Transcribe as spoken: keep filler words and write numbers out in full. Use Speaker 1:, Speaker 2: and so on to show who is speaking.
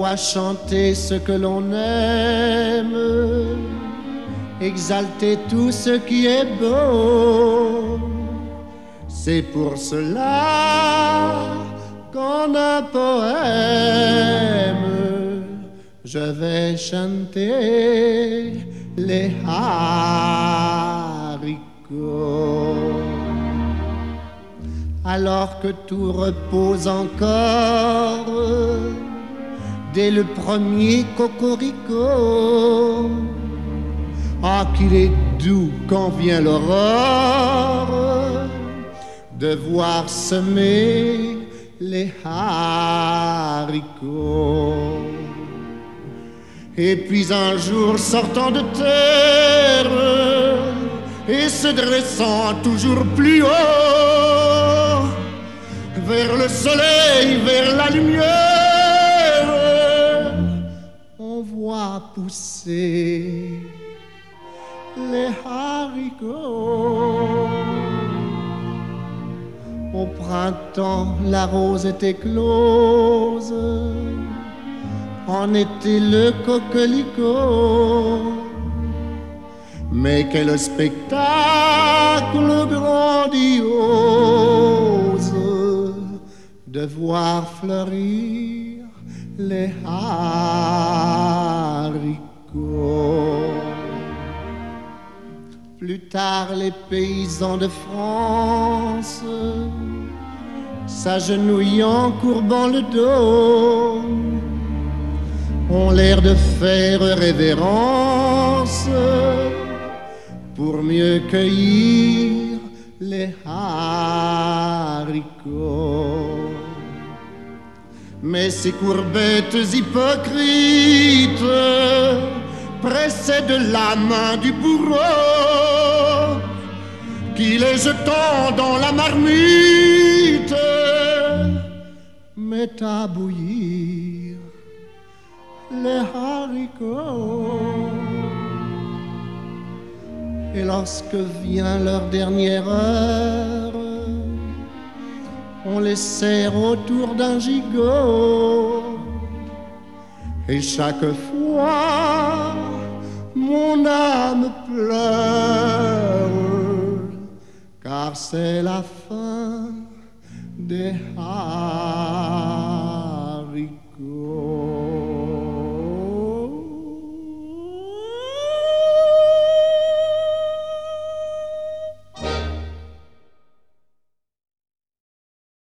Speaker 1: doit chanter ce que l'on aime, exalter tout ce qui est beau. C'est pour cela qu'en un poème, je vais chanter les haricots. Alors que tout repose encore, dès le premier cocorico, ah qu'il est doux quand vient l'aurore, de voir semer les haricots. Et puis un jour sortant de terre et se dressant toujours plus haut, vers le soleil, vers la lumière, on voit pousser les haricots. Au printemps, la rose était close, en été le coquelicot. Mais quel spectacle grandiose de voir fleurir les haricots. Plus tard, les paysans de France, s'agenouillant, courbant le dos, ont l'air de faire révérence pour mieux cueillir les haricots. Mais ces courbettes hypocrites pressaient de la main du bourreau qui, les jetant dans la marmite, met à bouillir les haricots. Et lorsque vient leur dernière heure, on les serre autour d'un gigot. Et chaque fois, mon âme pleure, car c'est la fin des haricots.